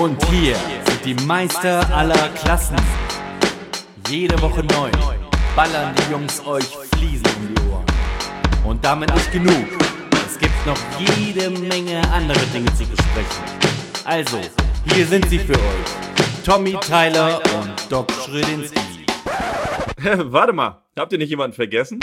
Und hier sind die Meister aller Klassen. Jede Woche neu ballern die Jungs euch Fliesen um die Ohren. Und damit nicht genug. Es gibt noch jede Menge andere Dinge zu besprechen. Also, hier sind sie für euch. Tommy Tyler und Doc Schrödinski. Warte mal, habt ihr nicht jemanden vergessen?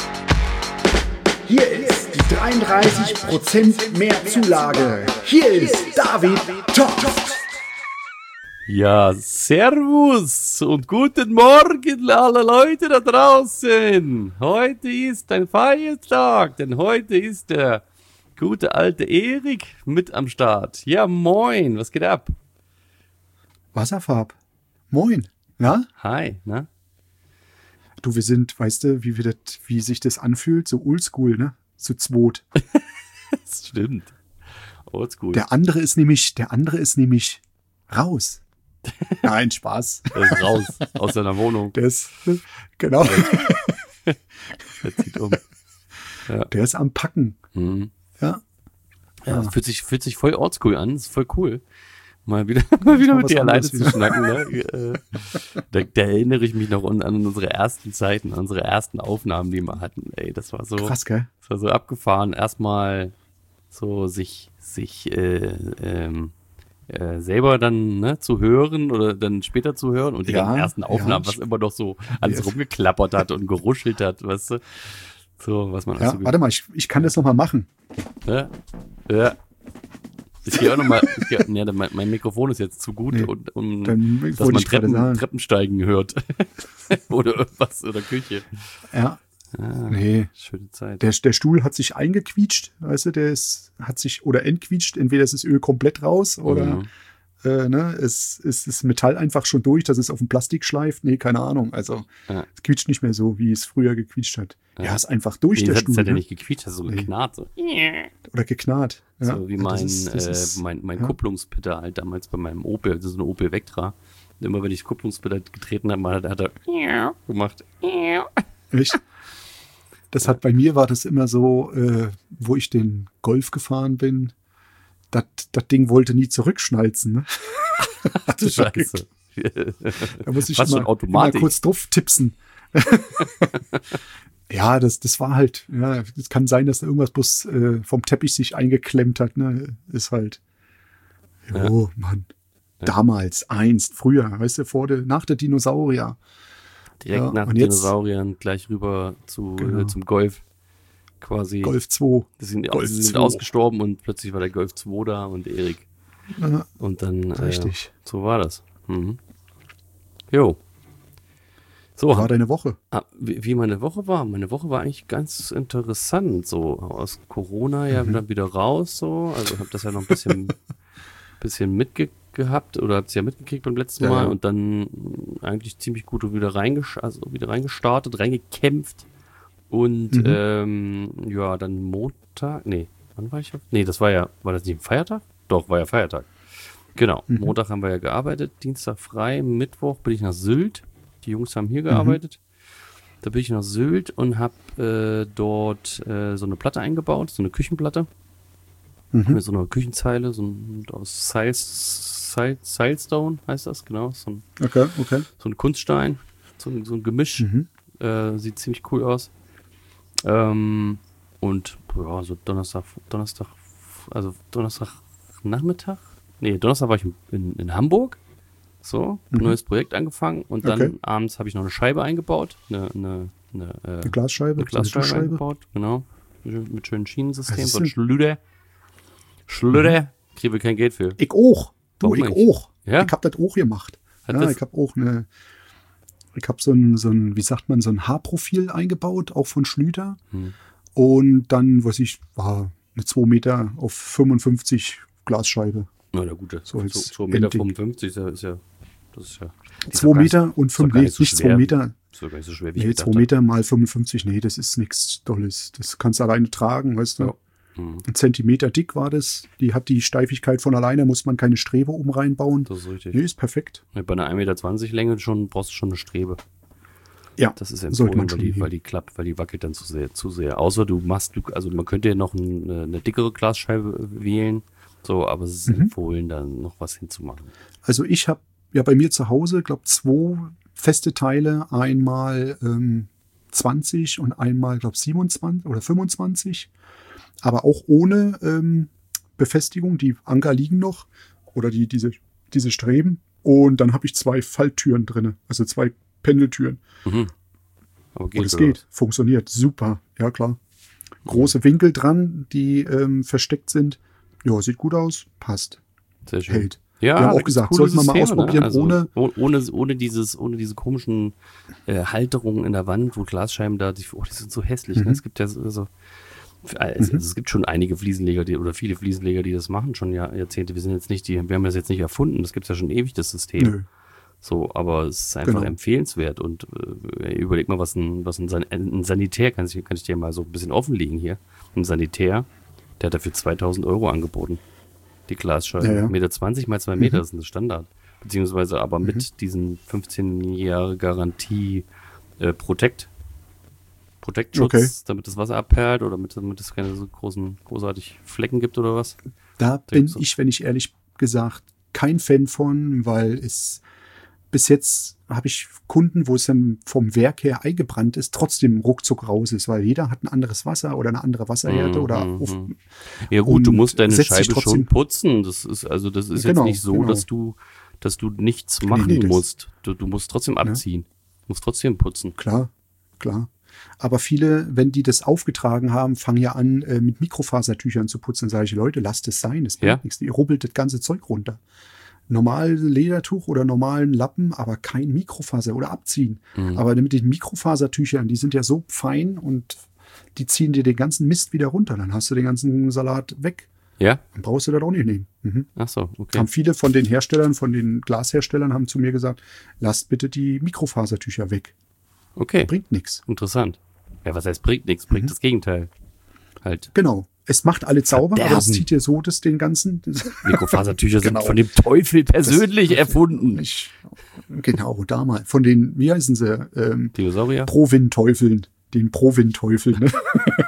Hier ist die 33% mehr Zulage. Hier ist David Toft. Ja, servus und guten Morgen alle Leute da draußen. Heute ist ein Feiertag, denn heute ist der gute alte Erik mit am Start. Ja, moin, was geht ab? Wasserfarb. Moin. Ja? Hi, na? Du, wir sind, weißt du, wie sich das anfühlt? So oldschool, ne? Zu zweit. Das stimmt. Oldschool. Der andere ist nämlich raus. Nein, Spaß. Der ist raus aus seiner Wohnung. Der ist, genau. Der zieht um. Ja. Der ist am Packen. Mhm. Ja. Ja, das fühlt sich voll oldschool an. Das ist voll cool. Mal wieder mit dir alleine zu schnacken. Ne? Da erinnere ich mich noch an unsere ersten Zeiten, an unsere ersten Aufnahmen, die wir hatten. Ey, das war so krass, gell? Das war so abgefahren. Erstmal so sich selber dann zu hören oder dann später zu hören und die ganzen ersten Aufnahmen, was immer noch so alles rumgeklappert hat und geruschelt hat, weißt du? So, was man also warte mal, ich kann das nochmal machen. Ja. Ich gehe auch nochmal, mein Mikrofon ist jetzt zu gut, dass man Treppensteigen hört. Oder irgendwas, oder Küche. Ja. Nee. Schöne Zeit. Der Stuhl hat sich eingequietscht, weißt du, hat sich entquietscht, entweder ist das Öl komplett raus oder es ist das Metall einfach schon durch, dass es auf dem Plastik schleift. Nee, keine Ahnung. Also es quietscht nicht mehr so, wie es früher gequietscht hat. Ja, ist einfach durch der Stuhl. Das hat ja nicht gequietscht, das ist so geknarrt. So. Oder geknarrt. Ja. So wie mein Kupplungspeter halt damals bei meinem Opel, das ist ein Opel Vectra. Und immer wenn ich das Kupplungspeter getreten habe, hat er gemacht. Echt? Das hat bei mir war das immer so, wo ich den Golf gefahren bin, das Ding wollte nie zurückschnalzen. Ne? Ach du Scheiße. Da muss ich immer kurz drauf tipsen. Ja, das war halt, ja, es kann sein, dass da irgendwas bloß vom Teppich sich eingeklemmt hat, ne? Ist halt, Mann. Ja. Damals, früher, weißt du, nach der Dinosaurier. Direkt nach den Dinosauriern gleich rüber zum Golf. Quasi. Golf 2. Sie sind ausgestorben und plötzlich war der Golf 2 da und Erik. Ja, und dann, richtig. So war das. Mhm. Jo. So, wie war deine Woche? Wie meine Woche war? Meine Woche war eigentlich ganz interessant. So aus Corona dann wieder raus. So. Also habe das ja noch ein bisschen mitgehabt oder habe es ja mitgekriegt beim letzten Mal und dann eigentlich ziemlich gut wieder reingestartet, reingekämpft. Und dann Montag, wann war ich? War das nicht ein Feiertag? Doch, war ja Feiertag. Genau, Montag haben wir ja gearbeitet, Dienstag frei, Mittwoch bin ich nach Sylt. Die Jungs haben hier gearbeitet. Da bin ich nach Sylt und habe dort so eine Platte eingebaut, so eine Küchenplatte. Mit so einer Küchenzeile, aus Silestone heißt das, genau. So ein Kunststein, so ein Gemisch. Sieht ziemlich cool aus. Und so Donnerstag Nachmittag? Nee, Donnerstag war ich in Hamburg. So, neues Projekt angefangen und dann abends habe ich noch eine Scheibe eingebaut. Eine Glasscheibe? Eine Glasscheibe eingebaut, genau. Mit schönem Schienensystem. So ein Schlüder. Kriegen wir kein Geld für. Ich auch. Ich auch. Ja? Ich hab das auch gemacht. Ich habe auch so ein, wie sagt man, so ein Haarprofil eingebaut, auch von Schlüter. Und dann, war eine 2 Meter auf 55 Glasscheibe. Na gut, so 2,55 Meter ist ja. Das ist ja 2 Meter und 5 Meter, nicht 2 Meter. Das ist doch gar nicht so schwer, wie ich gedacht habe. 2 Meter mal 55, das ist nichts Tolles. Das kannst du alleine tragen, weißt du. Ja. Ein Zentimeter dick war das. Die hat die Steifigkeit von alleine, muss man keine Strebe reinbauen. Das ist richtig. Ist perfekt. Bei einer 1,20 Meter Länge brauchst du schon eine Strebe. Ja, das ist empfohlen, weil die klappt, weil die wackelt dann zu sehr. Außer man könnte ja noch eine dickere Glasscheibe wählen. So, aber es ist empfohlen, dann noch was hinzumachen. Also ich habe ja bei mir zu Hause, glaube 2 feste Teile, einmal 20 und einmal, glaube 27 oder 25, aber auch ohne Befestigung. Die Anker liegen noch oder diese Streben. Und dann habe ich 2 Falltüren drin, also 2 Pendeltüren. Aber geht Und es geht, funktioniert, super, ja klar. Große Winkel dran, die versteckt sind. Ja, sieht gut aus, passt. Sehr schön. Hält. Ja, wir haben auch gesagt, sollten wir mal ausprobieren, ne? Also ohne diese komischen Halterungen in der Wand, wo Glasscheiben da, die sind so hässlich. Ne? Es gibt ja so, es gibt schon einige Fliesenleger, oder viele Fliesenleger, die das machen, schon Jahrzehnte. Wir haben das jetzt nicht erfunden, das gibt es ja schon ewig, das System. Nö. So, aber es ist einfach empfehlenswert und überleg mal, was ein Sanitär, kann ich dir mal so ein bisschen offenlegen hier. Ein Sanitär, der hat dafür 2.000 € angeboten. Die Glasscheibe. 1,20 Meter mal 2 Meter, das ist ein Standard. Beziehungsweise aber mit diesen 15 Jahre Garantie Protect-Schutz, damit das Wasser abperlt oder damit es keine so großartig Flecken gibt oder was? Da bin ich, wenn ich ehrlich gesagt, kein Fan von, weil bis jetzt habe ich Kunden, wo es dann vom Werk her eingebrannt ist, trotzdem ruckzuck raus ist, weil jeder hat ein anderes Wasser oder eine andere Wasserhärte oder ja gut, du musst deine Scheibe schon putzen. Das ist jetzt nicht so, dass du nichts machen musst. Du musst trotzdem abziehen. Du musst trotzdem putzen. Klar. Aber viele, wenn die das aufgetragen haben, fangen ja an, mit Mikrofasertüchern zu putzen. Sage ich, Leute, lasst es sein, das bringt nichts. Ihr rubbelt das ganze Zeug runter. Normal Ledertuch oder normalen Lappen, aber kein Mikrofaser oder abziehen. Aber mit den Mikrofasertüchern, die sind ja so fein und die ziehen dir den ganzen Mist wieder runter. Dann hast du den ganzen Salat weg. Ja. Dann brauchst du das auch nicht nehmen. Ach so, okay. Haben viele von den Herstellern, von den Glasherstellern, haben zu mir gesagt, lasst bitte die Mikrofasertücher weg. Okay. Bringt nichts. Interessant. Ja, was heißt bringt nichts? Bringt das Gegenteil. Halt. Genau. Es macht alle sauber, aber es zieht dir so den ganzen. Mikrofasertücher sind von dem Teufel persönlich erfunden. Genau, damals. Von den, wie heißen sie? Dinosaurier? Provin-Teufeln. Den Provin-Teufeln. Ne?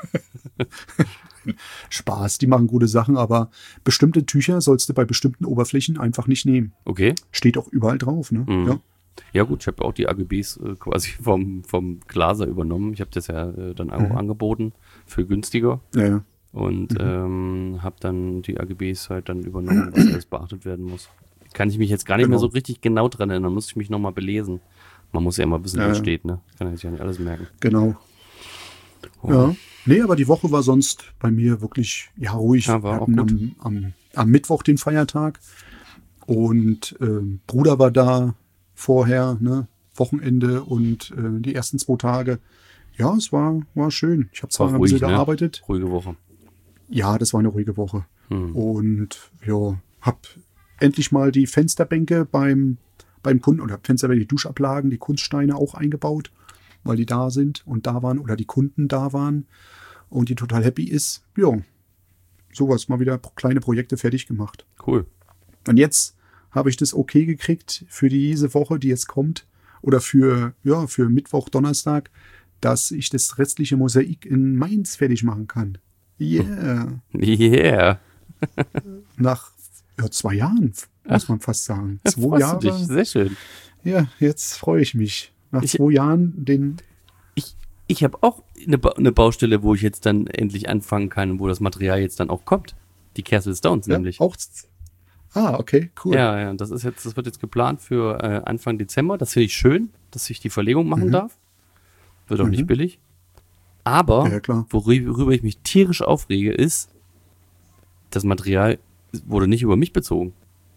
Spaß, die machen gute Sachen, aber bestimmte Tücher sollst du bei bestimmten Oberflächen einfach nicht nehmen. Okay. Steht auch überall drauf, ne? Ja gut, ich habe auch die AGBs quasi vom Glaser übernommen. Ich habe das ja dann auch angeboten für günstiger. Ja. Und habe dann die AGBs halt dann übernommen, was alles beachtet werden muss. Kann ich mich jetzt gar nicht mehr so richtig genau dran erinnern, muss ich mich nochmal belesen. Man muss ja immer wissen, was steht, ne? Kann ich ja nicht alles merken. Genau. Oh. Ja. Nee, aber die Woche war sonst bei mir wirklich ruhig. Ja, war auch gut. Am Mittwoch den Feiertag und Bruder war da vorher, ne? Wochenende und die ersten 2 Tage. Ja, es war schön. Ich habe zwar ein bisschen gearbeitet. Ruhige Woche. Ja, das war eine ruhige Woche. Und habe endlich mal die Fensterbänke beim Kunden oder Fensterbänke, die Duschablagen, die Kunststeine auch eingebaut, weil die da sind und da waren oder die Kunden da waren und die total happy ist. Ja, sowas, mal wieder kleine Projekte fertig gemacht. Cool. Und jetzt habe ich das okay gekriegt für diese Woche, die jetzt kommt oder für Mittwoch, Donnerstag, dass ich das restliche Mosaik in Mainz fertig machen kann. Yeah. Yeah. Nach 2 Jahren, muss man fast sagen. 2 Jahre. Dich. Sehr schön. Ja, jetzt freue ich mich. Nach 2 Jahren Ich habe auch eine Baustelle, wo ich jetzt dann endlich anfangen kann, wo das Material jetzt dann auch kommt. Die Castle Stones nämlich. Auch. Okay, cool. Ja, das wird jetzt geplant für Anfang Dezember. Das finde ich schön, dass ich die Verlegung machen darf. Wird auch nicht billig. Aber, worüber ich mich tierisch aufrege, ist, das Material wurde nicht über mich bezogen.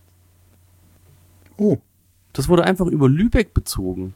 Oh. Das wurde einfach über Lübeck bezogen.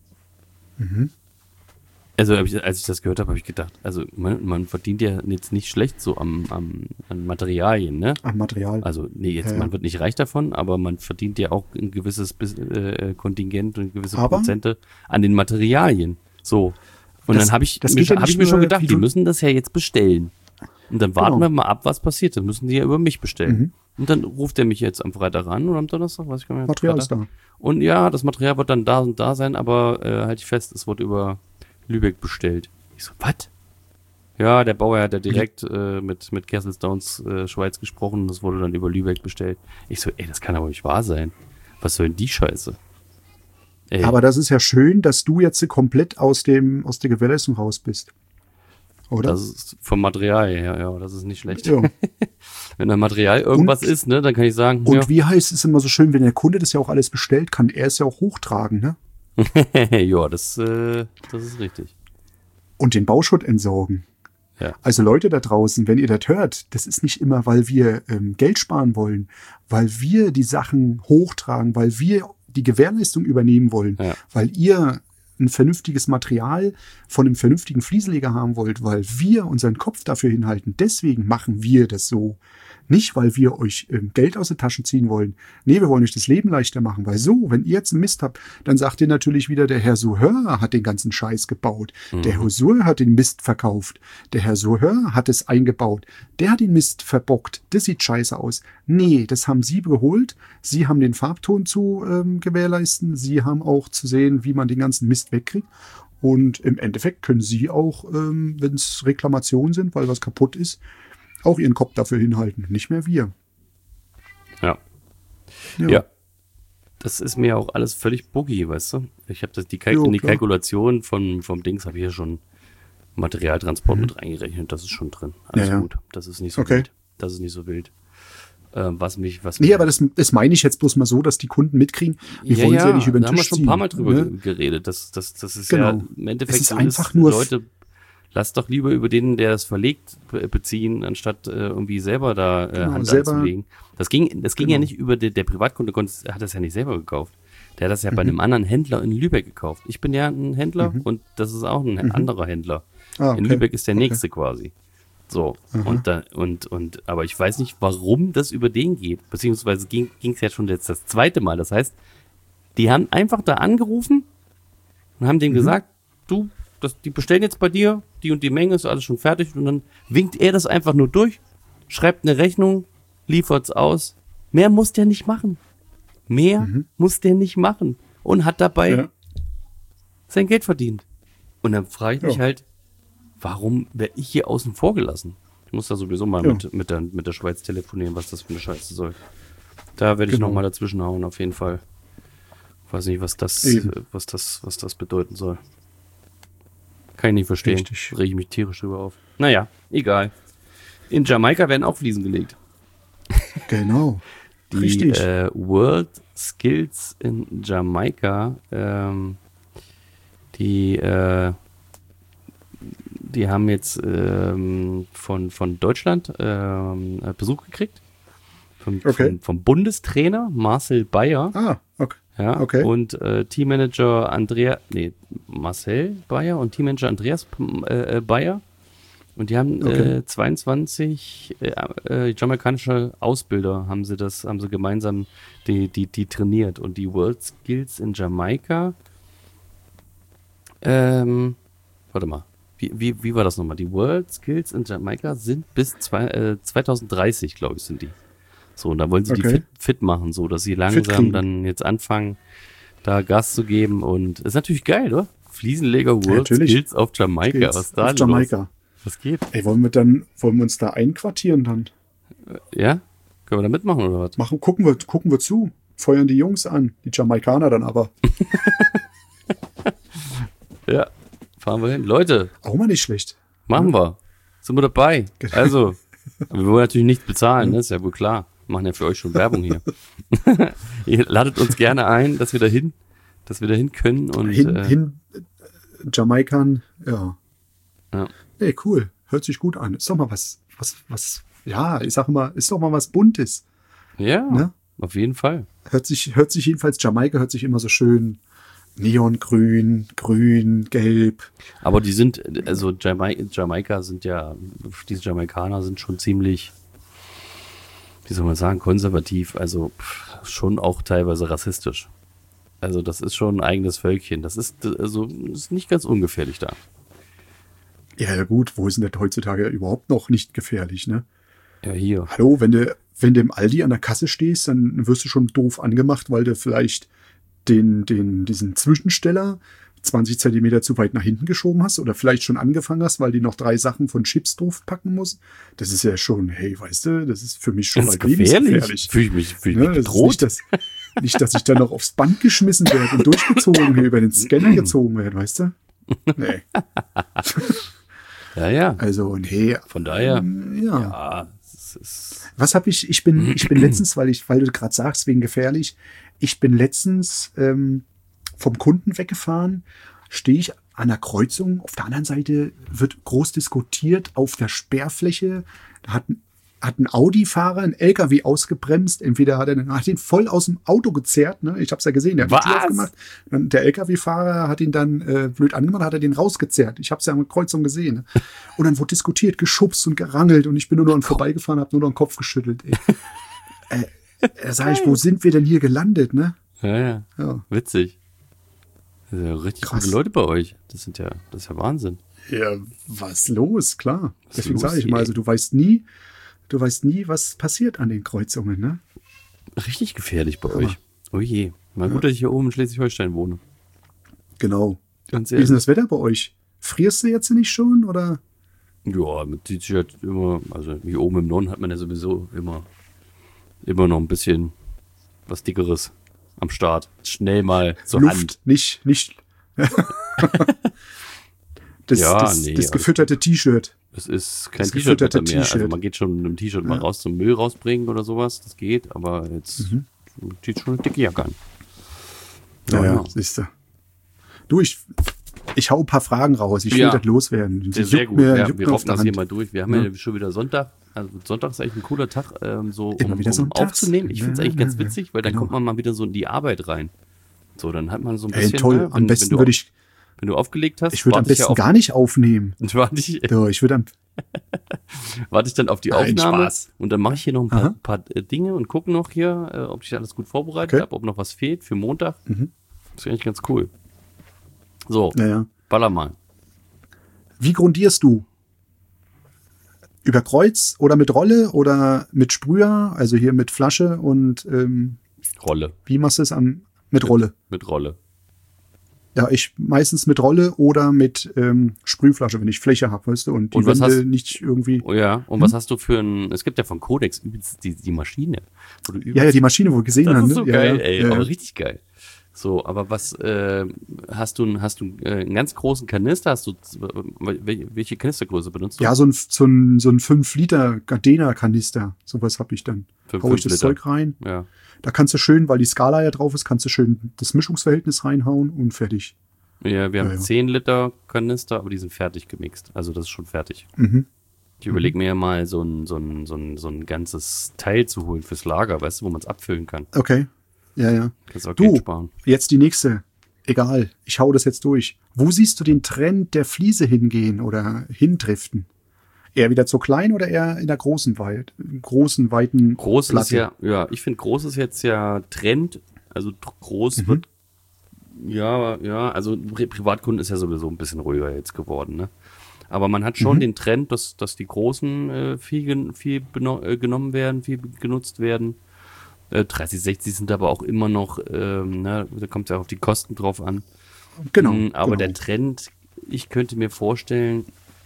Also, als ich das gehört habe, habe ich gedacht, also man verdient ja jetzt nicht schlecht so an Materialien, ne? Am Material. Also, man wird nicht reich davon, aber man verdient ja auch ein gewisses Kontingent und gewisse Prozente an den Materialien. So. Und dann habe ich mir schon gedacht, die müssen das ja jetzt bestellen. Und dann warten wir mal ab, was passiert. Dann müssen die ja über mich bestellen. Und dann ruft er mich jetzt am Freitag an oder am Donnerstag, weiß ich gar nicht. Material ist da. Und ja, das Material wird dann da und da sein, aber halt ich fest, es wird über Lübeck bestellt. Ich so, was? Ja, der Bauer hat ja direkt mit Kesselstones Schweiz gesprochen. Das wurde dann über Lübeck bestellt. Ich so, ey, das kann aber nicht wahr sein. Was soll denn die Scheiße? Ey. Aber das ist ja schön, dass du jetzt komplett aus der Gewährleistung raus bist. Oder? Das ist vom Material her, ja, das ist nicht schlecht. Ja. Wenn da Material irgendwas ist, ne, dann kann ich sagen, Und wie heißt es immer so schön, wenn der Kunde das ja auch alles bestellt, kann er es ja auch hochtragen, ne? ja, das ist richtig. Und den Bauschutt entsorgen. Ja. Also Leute da draußen, wenn ihr das hört, das ist nicht immer, weil wir Geld sparen wollen, weil wir die Sachen hochtragen, weil wir die Gewährleistung übernehmen wollen, weil ihr ein vernünftiges Material von einem vernünftigen Fliesenleger haben wollt, weil wir unseren Kopf dafür hinhalten. Deswegen machen wir das so. Nicht, weil wir euch Geld aus der Tasche ziehen wollen. Nee, wir wollen euch das Leben leichter machen. Weil so, wenn ihr jetzt einen Mist habt, dann sagt ihr natürlich wieder, der Herr Soheur hat den ganzen Scheiß gebaut. Der Herr Soheur hat den Mist verkauft. Der Herr Soheur hat es eingebaut. Der hat den Mist verbockt. Das sieht scheiße aus. Nee, das haben Sie geholt. Sie haben den Farbton zu gewährleisten. Sie haben auch zu sehen, wie man den ganzen Mist wegkriegt. Und im Endeffekt können Sie auch, wenn es Reklamationen sind, weil was kaputt ist, auch ihren Kopf dafür hinhalten. Nicht mehr wir. Ja. Das ist mir auch alles völlig buggy, weißt du? Ich habe die Kalkulation vom Dings habe ich ja schon Materialtransport mit reingerechnet. Das ist schon drin. Alles gut. Das ist nicht so wild. Das ist nicht so wild. Nee, aber das meine ich jetzt bloß mal so, dass die Kunden mitkriegen, wir wollen sie ja nicht über den Tisch ziehen. Da haben wir schon ein paar Mal drüber geredet. Das ist ja im Endeffekt ist einfach nur Leute, lasst doch lieber über den, der das verlegt, beziehen, anstatt irgendwie selber da Hand anzulegen. Das ging ja nicht über der Privatkunde, hat das ja nicht selber gekauft. Der hat das ja bei einem anderen Händler in Lübeck gekauft. Ich bin ja ein Händler und das ist auch ein anderer Händler. Okay. In Lübeck ist der nächste quasi. So, aber ich weiß nicht, warum das über den geht. Beziehungsweise ging es ja schon jetzt das zweite Mal. Das heißt, die haben einfach da angerufen und haben dem gesagt, die bestellen jetzt bei dir, die und die Menge ist alles schon fertig und dann winkt er das einfach nur durch, schreibt eine Rechnung, liefert's aus. Mehr muss der nicht machen. Muss der nicht machen und hat dabei sein Geld verdient. Und dann frage ich mich halt, warum werde ich hier außen vor gelassen? Ich muss da sowieso mal mit der Schweiz telefonieren, was das für eine Scheiße soll. Da werde ich noch mal dazwischen hauen, auf jeden Fall. Weiß nicht, was das bedeuten soll. Kann ich nicht verstehen. Rege ich mich tierisch drüber auf. Naja, egal. In Jamaika werden auch Fliesen gelegt. Genau. Die World Skills in Jamaika, die haben jetzt von Deutschland Besuch gekriegt. Vom Bundestrainer Marcel Bayer. Ah, okay. Ja, okay. Und Teammanager Marcel Bayer und Teammanager Andreas Bayer. Und die haben 22 jamaikanische Ausbilder haben sie gemeinsam die trainiert. Und die World Skills in Jamaika, warte mal, wie war das nochmal? Die World Skills in Jamaika sind bis 2030, glaube ich, sind die. So, und da wollen sie die fit machen, so, dass sie langsam dann jetzt anfangen, da Gas zu geben. Und ist natürlich geil, oder? Fliesenleger World Skills auf Jamaika. Was da auf Jamaika. Was geht? Ey, wollen wir uns da einquartieren dann? Ja? Können wir da mitmachen oder was? Gucken wir zu. Feuern die Jungs an. Die Jamaikaner dann aber. Ja, fahren wir hin. Leute. Auch mal nicht schlecht. Machen wir. Sind wir dabei. Also, wir wollen natürlich nichts bezahlen, ne? Ist ja wohl klar. Wir machen ja für euch schon Werbung hier. Ihr ladet uns gerne ein, dass wir da hin können. Und, Jamaikan, ja. Ey, cool. Hört sich gut an. Ist doch mal was, ja, ich sag mal, ist doch mal was Buntes. Ja, ne? Auf jeden Fall. Hört sich jedenfalls, Jamaika hört sich immer so schön neongrün, grün, gelb. Aber die sind, also Jamaika sind ja, diese Jamaikaner sind schon ziemlich, wie soll man sagen, konservativ, also schon auch teilweise rassistisch. Also das ist schon ein eigenes Völkchen. Das ist nicht ganz ungefährlich da. Ja, gut, wo ist denn das heutzutage überhaupt noch nicht gefährlich, ne? Ja, hier. Hallo, wenn du im Aldi an der Kasse stehst, dann wirst du schon doof angemacht, weil du vielleicht diesen Zwischensteller 20 Zentimeter zu weit nach hinten geschoben hast oder vielleicht schon angefangen hast, weil die noch 3 Sachen von Chips draufpacken muss. Das ist ja schon, hey, weißt du, das ist für mich schon Ganz mal lebensgefährlich. Fühle ich mich Ne, das ist bedroht. nicht, dass ich dann noch aufs Band geschmissen werde und durchgezogen über den Scanner gezogen werde, weißt du? Nee. Ja. Also, nee. Von daher. Ja. Ja, es ist. Was habe ich? Ich bin letztens, weil du gerade sagst, wegen gefährlich, ich bin letztens vom Kunden weggefahren, stehe ich an der Kreuzung, auf der anderen Seite wird groß diskutiert, auf der Sperrfläche, da hat ein Audi-Fahrer einen LKW ausgebremst, entweder hat ihn voll aus dem Auto gezerrt, ne? Ich habe es ja gesehen, der hat die Tür aufgemacht, und der LKW-Fahrer hat ihn dann blöd angemacht, hat er den rausgezerrt. Ich habe es ja an der Kreuzung gesehen. Ne? Und dann wurde diskutiert, geschubst und gerangelt und ich bin nur noch vorbeigefahren, habe nur noch den Kopf geschüttelt. Da sag ich, wo sind wir denn hier gelandet, ne? Ja. Witzig. Das sind ja richtig Krass. gute Leute bei euch. Das ist ja Wahnsinn. Ja, was los, klar. Was Deswegen los, sage ich mal, also du weißt nie, was passiert an den Kreuzungen, ne? Richtig gefährlich bei Ja. euch. Oh je. Mal gut, dass ich hier oben in Schleswig-Holstein wohne. Genau. Ganz Wie ist ehrlich. denn das Wetter bei euch? Frierst du jetzt nicht schon, oder? Ja, mit T-Shirt immer, also hier oben im Norden hat man ja sowieso immer noch ein bisschen was Dickeres am Start. Schnell mal zur Luft, Hand. nicht. Das alles gefütterte T-Shirt. Es ist kein Das T-Shirt gefütterte mehr. Also T-Shirt. man geht schon mit dem T-Shirt mal Ja. raus zum Müll rausbringen oder sowas. Das geht, aber jetzt zieht schon eine dicke Jacke an. Ja, siehst du. Du, ich hau ein paar Fragen raus. Ich will Ja. das loswerden. Sehr gut. Mir, Ja, juckt wir mir auf rocken der das hier Hand. mal durch. Wir haben ja schon wieder Sonntag. Also Sonntag ist eigentlich ein cooler Tag, so Immer wieder um sonntags. aufzunehmen. Ich finde es eigentlich ganz witzig, weil dann Genau. kommt man mal wieder so in die Arbeit rein. So, dann hat man so ein Ey, bisschen. toll. Ne, Am besten würde ich wenn du aufgelegt hast, würde am warte ich besten gar nicht aufnehmen. warte ich So, ich würde dann auf die Nein, Aufnahme Spaß. und dann mache ich hier noch ein Aha. paar Dinge und gucke noch hier, ob ich alles gut vorbereitet Okay. habe, ob noch was fehlt für Montag. Mhm. Das ist eigentlich ganz cool. So, naja. baller mal. Wie grundierst du? Über Kreuz oder mit Rolle oder mit Sprüher? Also hier mit Flasche und Rolle. wie machst du es mit Rolle? Mit Rolle. Ja, ich meistens mit Rolle oder mit Sprühflasche, wenn ich Fläche habe, weißt du, und die Und was Wände hast- nicht irgendwie. Oh ja, und was hast du für ein, es gibt ja von Codex übelst die Maschine. Wo du Ja, die Maschine, wo wir gesehen das haben. ist so ne? geil, ja, ey, ja, aber ja. richtig geil. So, aber was, hast du einen ganz großen Kanister? Hast du, welche Kanistergröße benutzt du? Ja, so ein 5-Liter Gardena-Kanister, sowas habe ich dann. Für Hau ich 5 das Liter. Zeug rein. Ja. Da kannst du schön, weil die Skala ja drauf ist, kannst du schön das Mischungsverhältnis reinhauen und fertig. Ja, wir haben Ja. 10 Liter Kanister, aber die sind fertig gemixt. Also das ist schon fertig. Mhm. Ich überlege mir ja mal so ein ganzes Teil zu holen fürs Lager, weißt du, wo man es abfüllen kann. Okay. Ja, ja. Kannst auch Du. Geld sparen. Jetzt die nächste. Egal, ich hau das jetzt durch. Wo siehst du den Trend der Fliese hingehen oder hindriften? Eher wieder zu klein oder eher in der großen, weiten Groß ist Platte? ja, ich finde groß ist jetzt ja Trend. Also groß Mhm. wird, ja, also Privatkunden ist ja sowieso ein bisschen ruhiger jetzt geworden, ne? Aber man hat schon den Trend, dass die Großen viel genommen werden, viel genutzt werden. 3060 sind aber auch immer noch, ne, da kommt es ja auf die Kosten drauf an. Genau. Aber genau. der Trend, ich könnte mir vorstellen,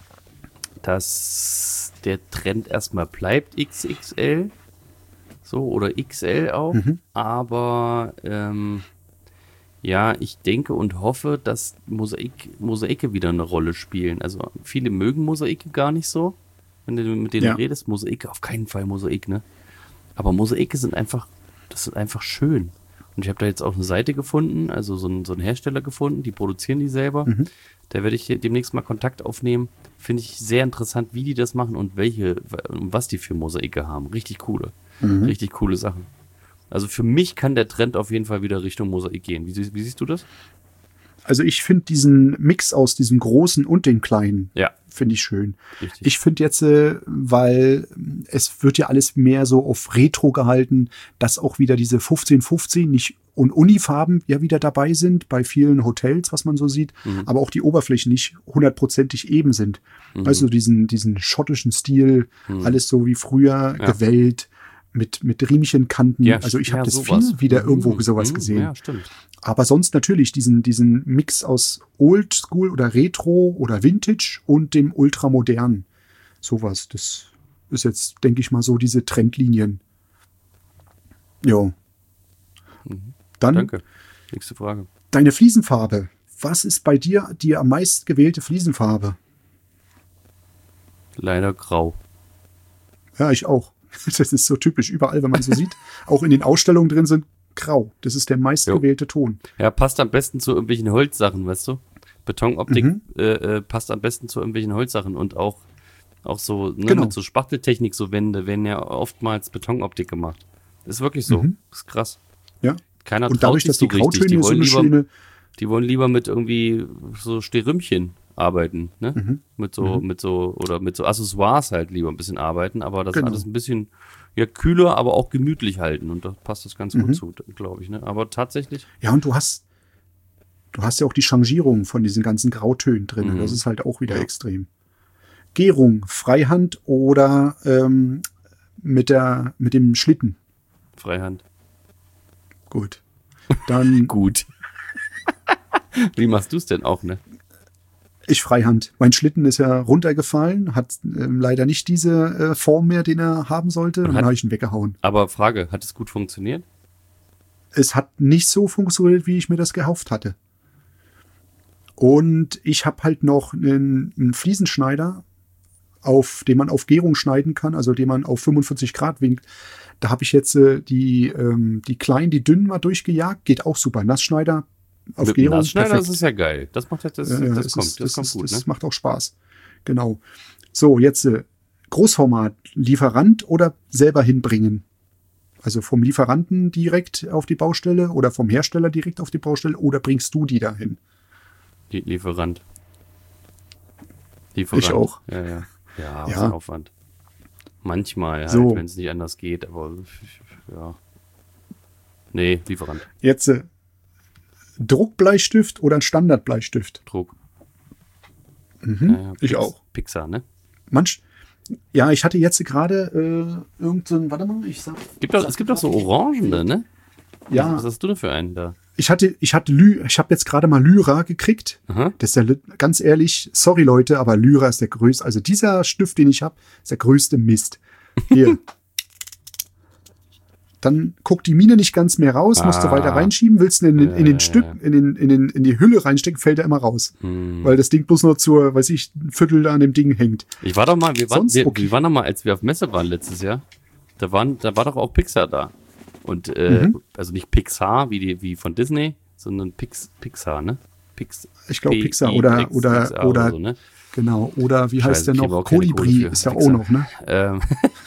dass der Trend erstmal bleibt XXL, so, oder XL auch, aber ja, ich denke und hoffe, dass Mosaike wieder eine Rolle spielen. Also viele mögen Mosaike gar nicht so, wenn du mit denen Ja. redest. Mosaike, auf keinen Fall Mosaik, ne? Aber Mosaike sind einfach schön. Und ich habe da jetzt auch eine Seite gefunden, also so einen Hersteller gefunden, die produzieren die selber. Da werde ich demnächst mal Kontakt aufnehmen. Finde ich sehr interessant, wie die das machen und was die für Mosaike haben. Richtig coole Sachen. Also für mich kann der Trend auf jeden Fall wieder Richtung Mosaik gehen. Wie siehst du das? Also ich finde diesen Mix aus diesem Großen und den Kleinen, Ja, finde ich schön. richtig. Ich finde jetzt, weil es wird ja alles mehr so auf Retro gehalten, dass auch wieder diese 1515 nicht und Unifarben ja wieder dabei sind bei vielen Hotels, was man so sieht, aber auch die Oberflächen nicht 100%ig eben sind. Also diesen schottischen Stil, alles so wie früher gewellt, mit Riemchenkanten. Ja, Also ich habe ja, das sowas. viel wieder irgendwo sowas gesehen. Ja, stimmt. Aber sonst natürlich diesen Mix aus Oldschool oder Retro oder Vintage und dem Ultramodernen. Sowas. Das ist jetzt, denke ich mal, so diese Trendlinien. Jo. Dann Danke. Nächste Frage. deine Fliesenfarbe. Was ist bei dir die am meist gewählte Fliesenfarbe? Leider grau. Ja, ich auch. Das ist so typisch. Überall, wenn man so sieht, auch in den Ausstellungen drin sind grau. Das ist der meistgewählte Ton. Ja, passt am besten zu irgendwelchen Holzsachen, weißt du? Betonoptik passt am besten zu irgendwelchen Holzsachen und auch so, ne, Genau. mit so Spachteltechnik, so Wände werden ja oftmals Betonoptik gemacht. Ist wirklich so. Ist krass. Ja. Keiner Und traut dadurch, sich dass so die richtig. Grautöne so eine schöne. Die wollen lieber mit irgendwie so Sterümchen arbeiten, ne? Mit so Accessoires halt lieber ein bisschen arbeiten, aber das Genau. alles ein bisschen ja kühler, aber auch gemütlich halten und da passt das ganz gut zu, glaube ich, ne? Aber tatsächlich, Ja, und du hast ja auch die Changierung von diesen ganzen Grautönen drin. Das ist halt auch wieder extrem. Gärung, Freihand oder mit dem Schlitten. Freihand. Gut. Dann Gut. Wie machst du es denn auch, ne? ich Freihand. Mein Schlitten ist ja runtergefallen, hat leider nicht diese Form mehr, den er haben sollte. Und dann habe ich ihn weggehauen. Aber Frage, hat es gut funktioniert? Es hat nicht so funktioniert, wie ich mir das gehofft hatte. Und ich habe halt noch einen Fliesenschneider, den man auf Gärung schneiden kann, also den man auf 45 Grad winkt. Da habe ich jetzt die kleinen, die dünnen mal durchgejagt. Geht auch super. Nassschneider auf Mit dem Gärung. Nassschneider, perfekt. das ist ja geil. Das macht das kommt gut, ne? Das macht auch Spaß. Genau. So, jetzt Großformat, Lieferant oder selber hinbringen? Also vom Lieferanten direkt auf die Baustelle oder vom Hersteller direkt auf die Baustelle oder bringst du die dahin? Lieferant. Ich auch. Ja. Ja, was Ja. ein Aufwand. Manchmal halt, So. wenn es nicht anders geht, aber ja. Nee, Lieferant. Jetzt Druckbleistift oder ein Standardbleistift? Druck. Ich auch. Pixar, ne? Ja, ich hatte jetzt gerade irgendein, warte mal, ich sag. Es gibt doch so Orangene, ne? Ja, Was hast du denn für einen da? ich habe jetzt gerade mal Lyra gekriegt. Aha. Das ist ja ganz ehrlich, sorry Leute, aber Lyra ist der größte. Also dieser Stift, den ich habe, ist der größte Mist. Hier. Dann guckt die Mine nicht ganz mehr raus, musst du weiter reinschieben, willst du in die Hülle reinstecken, fällt er immer raus. Weil das Ding bloß nur zur, weiß ich, ein Viertel da an dem Ding hängt. Wir waren Okay. doch mal, als wir auf Messe waren letztes Jahr, da war doch auch Pixar da. Und, also nicht Pixar, wie von Disney, sondern Pixar, ne? Ich glaube Pixar oder so, ne? genau, oder wie heißt Scheiße, der kriegen wir noch? auch keine Kohle Kolibri für ist ja Pixar. auch noch, ne?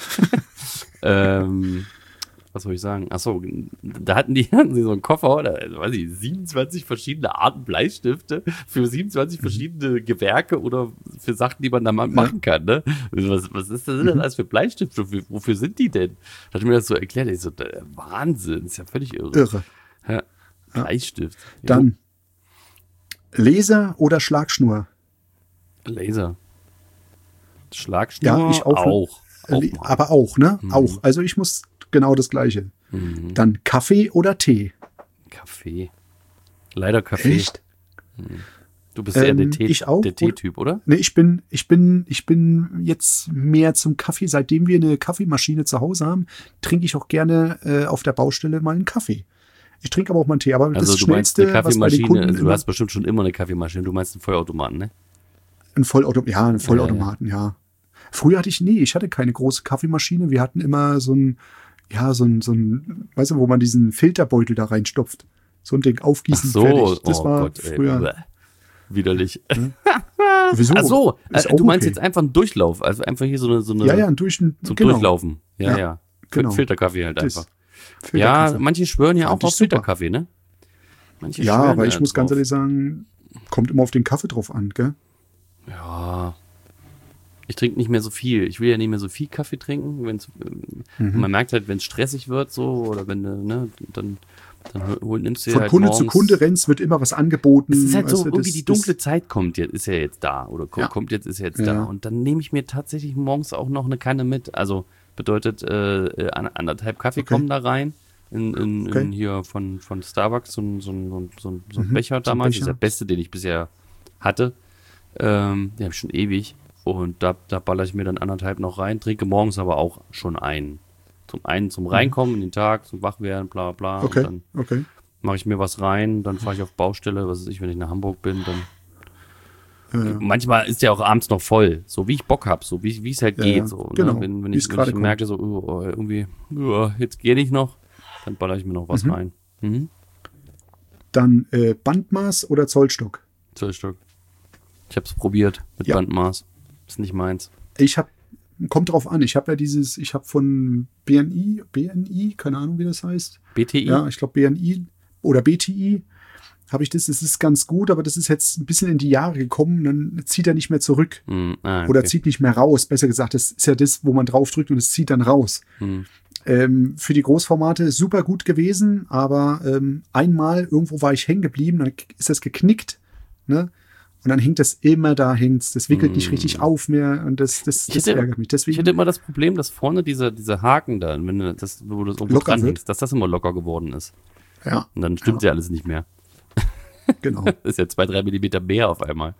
Was soll ich sagen? Achso, da hatten sie so einen Koffer, oder weiß ich, 27 verschiedene Arten Bleistifte für 27 verschiedene Gewerke oder für Sachen, die man da mal machen kann, ne? Was ist das denn alles für Bleistifte? Wofür sind die denn? Da hat mir das so erklärt. Ich so, Wahnsinn, ist ja völlig irre. Ja, Bleistift. Dann Laser oder Schlagschnur? Laser. Schlagschnur Ja, ich auch. Aber auch, ne? Auch. Also ich muss genau das Gleiche. Dann Kaffee oder Tee? Kaffee. Leider Kaffee. Echt? Du bist eher ich auch. der Teetyp, oder? Ne, ich bin jetzt mehr zum Kaffee. Seitdem wir eine Kaffeemaschine zu Hause haben, trinke ich auch gerne auf der Baustelle mal einen Kaffee. Ich trinke aber auch mal einen Tee. Aber Also das du meinst eine Schnellste, was bei den Kaffeemaschine, Kunden also du hast bestimmt schon immer eine Kaffeemaschine, du meinst einen Feuerautomaten, ne? einen Vollautomaten, ja. Früher ich hatte keine große Kaffeemaschine. Wir hatten immer so ein, weißt du, wo man diesen Filterbeutel da reinstopft. So ein Ding aufgießen, Ach so, fertig. Das war Gott, früher. Bleh. Widerlich. Wieso? Ach so, Ist auch du meinst okay. jetzt einfach einen Durchlauf, also einfach hier so eine zum genau. genau. Durchlaufen. Ja. Ja, Für genau. Filterkaffee halt Das- einfach. Filterkaffee. Ja, manche schwören ja auch Fand ich auf super. Filterkaffee, ne? Manche Ja, schwören aber ich muss ganz drauf. ehrlich sagen, kommt immer auf den Kaffee drauf an, gell? Ja. Ich trinke nicht mehr so viel. Ich will ja nicht mehr so viel Kaffee trinken. Man merkt halt, wenn es stressig wird, so, oder wenn, ne, dann nimmst du ja Von halt Kunde morgens, zu Kunde rennst, wird immer was angeboten. es ist halt so, weißt du, irgendwie die dunkle Zeit ist ja jetzt da. Oder Ja. kommt jetzt, ist ja jetzt Ja. da. Und dann nehme ich mir tatsächlich morgens auch noch eine Kanne mit. Also Bedeutet, anderthalb Kaffee kommen da rein. In hier von Starbucks, so ein Becher damals. Das ist der beste, den ich bisher hatte. Den habe ich schon ewig. Und da baller ich mir dann anderthalb noch rein. Trinke morgens aber auch schon einen. Zum Reinkommen in den Tag, zum Wachwerden, bla bla. Okay. Und dann mache ich mir was rein, dann fahre ich auf Baustelle, was weiß ich, wenn ich nach Hamburg bin, dann manchmal ist ja auch abends noch voll, so wie ich Bock habe, so wie es halt geht. So, genau. Ne? Wenn ich merke, so irgendwie, jetzt gehe ich noch, dann baller ich mir noch was rein. Mhm. Dann Bandmaß oder Zollstock? Zollstock. Ich habe es probiert mit Bandmaß. Ist nicht meins. Kommt drauf an, ich habe von BNI, keine Ahnung, wie das heißt. BTI? Ja, ich glaube BNI oder BTI habe ich das ist ganz gut, aber das ist jetzt ein bisschen in die Jahre gekommen, dann zieht er nicht mehr zurück. Okay. Oder zieht nicht mehr raus, besser gesagt, das ist ja das, wo man draufdrückt und es zieht dann raus. Für die Großformate super gut gewesen, aber einmal irgendwo war ich hängen geblieben, dann ist das geknickt, ne? Und dann hängt das immer da, das wickelt nicht richtig auf mehr und das ärgert mich. Deswegen, ich hätte immer das Problem, dass vorne diese Haken da, wo du das irgendwo dranhängst, dass das immer locker geworden ist. Ja. Und dann stimmt ja alles nicht mehr. Genau. Das ist ja 2-3 Millimeter mehr auf einmal.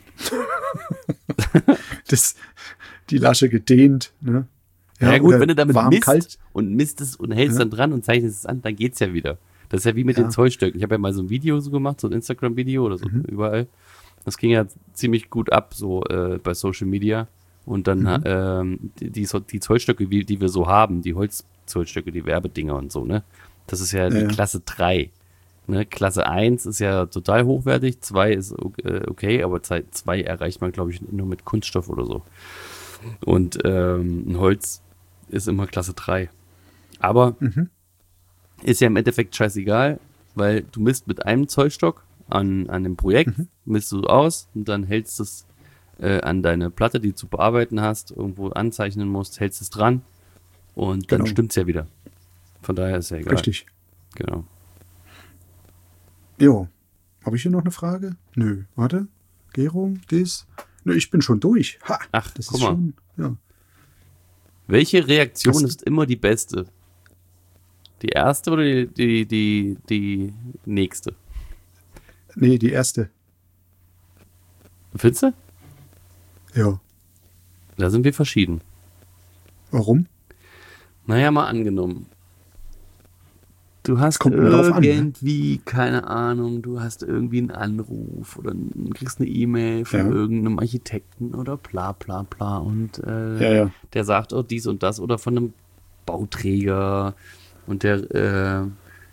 Die Lasche gedehnt, ne? Ja gut, wenn du damit warm, misst kalt. und misst es und hältst dann dran und zeichnest es an, dann geht's ja wieder. Das ist ja wie mit den Zollstöcken. Ich habe ja mal so ein Video so gemacht, so ein Instagram-Video oder so überall. Das ging ja ziemlich gut ab, so bei Social Media. Und dann die Zollstöcke, die wir so haben, die Holzzollstöcke, die Werbedinger und so, ne? Das ist ja die Klasse 3. Ne? Klasse 1 ist ja total hochwertig, 2 ist okay, aber 2 erreicht man, glaube ich, nur mit Kunststoff oder so. Und ein Holz ist immer Klasse 3. Aber ist ja im Endeffekt scheißegal, weil du misst mit einem Zollstock an dem Projekt, misst du aus und dann hältst du es an deine Platte, die du zu bearbeiten hast, irgendwo anzeichnen musst, hältst es dran und dann stimmt's ja wieder. Von daher ist ja egal. Richtig. Genau. Jo. Habe ich hier noch eine Frage? Nö. Warte. Gärung, Nö, ich bin schon durch. Ha. Ach, das guck ist mal. schon, ja. Welche Reaktion ist immer die beste? Die erste oder die nächste? Nee, die erste. Findest du? Ja. Da sind wir verschieden. Warum? Naja, mal angenommen. Du hast kommt immer drauf an, ne? irgendwie, keine Ahnung, du hast irgendwie einen Anruf oder kriegst eine E-Mail von irgendeinem Architekten oder bla bla bla und der sagt dies und das oder von einem Bauträger und der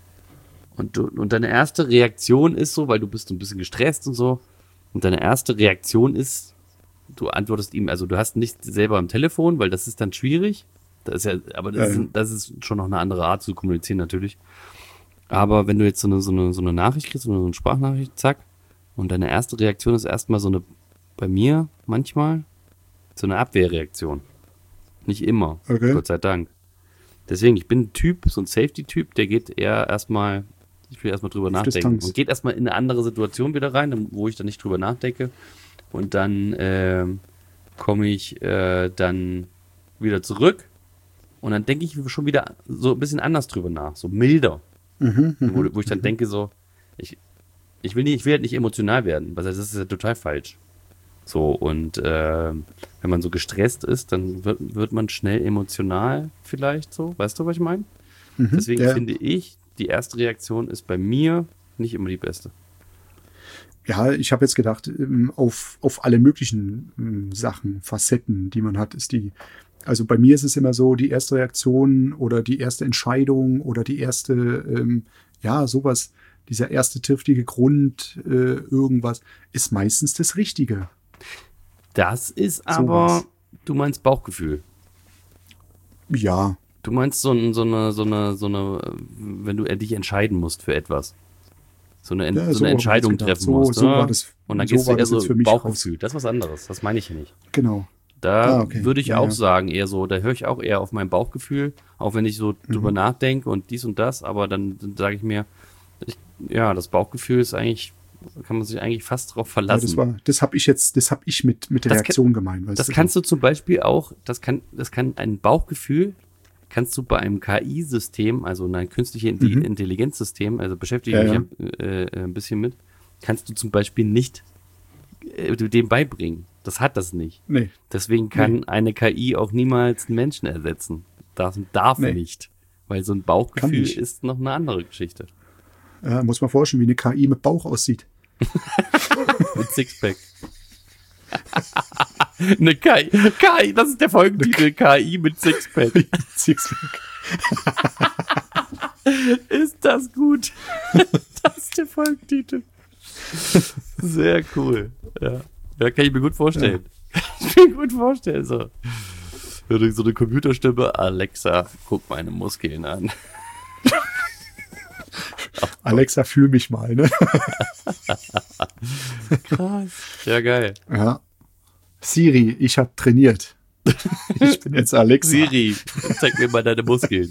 und deine erste Reaktion ist so, weil du bist ein bisschen gestresst und so und deine erste Reaktion ist, du antwortest ihm, also du hast nicht selber am Telefon, weil das ist dann schwierig. Das ist schon noch eine andere Art zu kommunizieren natürlich. Aber wenn du jetzt so eine Nachricht kriegst, so eine Sprachnachricht, zack, und deine erste Reaktion ist erstmal bei mir manchmal, so eine Abwehrreaktion. Nicht immer, Gott sei Dank. Deswegen, ich bin ein Typ, so ein Safety-Typ, der geht eher erstmal, ich will erstmal drüber nachdenken. Distanz. Und geht erstmal in eine andere Situation wieder rein, wo ich dann nicht drüber nachdenke. Und dann komme ich dann wieder zurück. Und dann denke ich schon wieder so ein bisschen anders drüber nach, so milder. Wo ich dann denke so, ich will halt nicht emotional werden, weil das ist ja total falsch. So, und wenn man so gestresst ist, dann wird man schnell emotional vielleicht so, weißt du, was ich meine? Deswegen finde ich, die erste Reaktion ist bei mir nicht immer die beste. Ja, ich habe jetzt gedacht, auf alle möglichen Sachen, Facetten, die man hat, also bei mir ist es immer so, die erste Reaktion oder die erste Entscheidung oder die erste, sowas, dieser erste triftige Grund, irgendwas, ist meistens das Richtige. Das ist aber, du meinst Bauchgefühl. Ja. Du meinst so eine, wenn du dich entscheiden musst für etwas. So eine Entscheidung treffen musst. So war das, und dann gehst du eher so für mich Bauchgefühl. Das ist was anderes. Das meine ich hier nicht. Genau. Da würde ich auch sagen, eher so, da höre ich auch eher auf mein Bauchgefühl, auch wenn ich so drüber nachdenke und dies und das, aber dann sage ich mir, das Bauchgefühl ist eigentlich kann man sich eigentlich fast drauf Ja, verlassen. das habe ich mit der Das Reaktion gemeint. Weißt Das du? kannst du zum Beispiel auch, das kann ein Bauchgefühl, kannst du bei einem KI-System, also ein künstliches Intelligenzsystem, also beschäftige ich mich ein bisschen mit, kannst du zum Beispiel nicht dem beibringen. Das hat das nicht. Nee. Deswegen kann eine KI auch niemals einen Menschen ersetzen. Darf Nee. nicht. Weil so ein Kann Bauchgefühl nicht. ist noch eine andere Geschichte. Ja, muss man vorstellen, wie eine KI mit Bauch aussieht. Mit Sixpack. Eine KI, das ist der Folgentitel, KI mit Sixpack. Sixpack. Ist das gut? Das ist der Folgentitel. Sehr cool. Ja, kann ich mir gut vorstellen. Ich mir gut vorstellen. So eine Computerstimme. Alexa, guck meine Muskeln an. Alexa, fühl mich mal, ne? Krass. Ja, geil. Ja. Siri, ich habe trainiert. Ich bin jetzt Alexa. Siri, zeig mir mal deine Muskeln.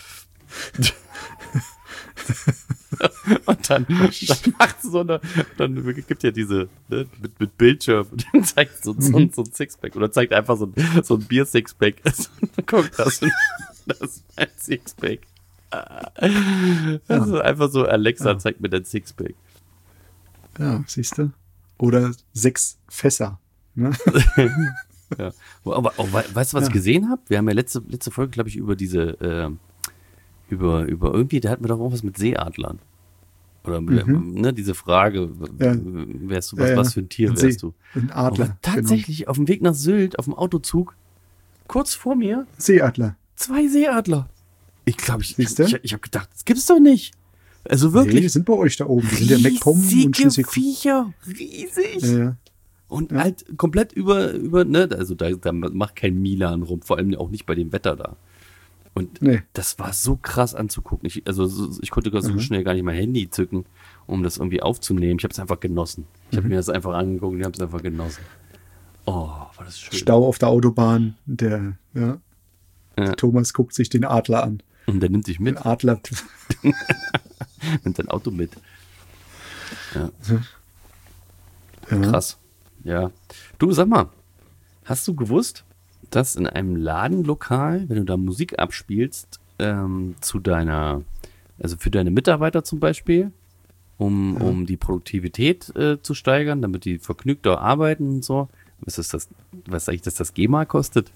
Und dann macht so eine, dann gibt ja diese, ne, mit Bildschirm, und dann zeigt so ein Sixpack oder zeigt einfach so ein Bier-Sixpack. Guck, das ist ein Sixpack. Das ist einfach so, Alexa, zeig mir dein Sixpack. Ja, siehst du? Oder 6 Fässer. Ne? Ja. Aber weißt du, was ich gesehen habe? Wir haben ja letzte Folge, glaube ich, über diese, über irgendwie, da hatten wir doch auch was mit Seeadlern. Oder ne, diese Frage, wärst du was für ein Tier wärst du? Ein Adler. Aber tatsächlich auf dem Weg nach Sylt, auf dem Autozug, kurz vor mir, Seeadler. 2 Seeadler. Ich glaube, ich Siehst du? habe gedacht, das gibt's doch nicht. Also wirklich. Nee, die sind bei euch da oben. Die sind ja MacPom und riesige Schleswig. Viecher, riesig. Ja. Und halt komplett über, ne, also da macht kein Milan rum, vor allem auch nicht bei dem Wetter da. Und das war so krass anzugucken. Ich konnte so schnell gar nicht mein Handy zücken, um das irgendwie aufzunehmen. Ich habe es einfach genossen. Ich habe mir das einfach angeguckt und ich habe es einfach genossen. Oh, war das schön. Stau auf der Autobahn. Der Thomas guckt sich den Adler an. Und der nimmt dich mit. Den Adler. Nimmt dein Auto mit. Ja. Ja. Krass. Ja. Du, sag mal, hast du gewusst, dass in einem Ladenlokal, wenn du da Musik abspielst, also für deine Mitarbeiter zum Beispiel, um die Produktivität zu steigern, damit die vergnügter arbeiten und so, weißt du eigentlich, dass das GEMA kostet?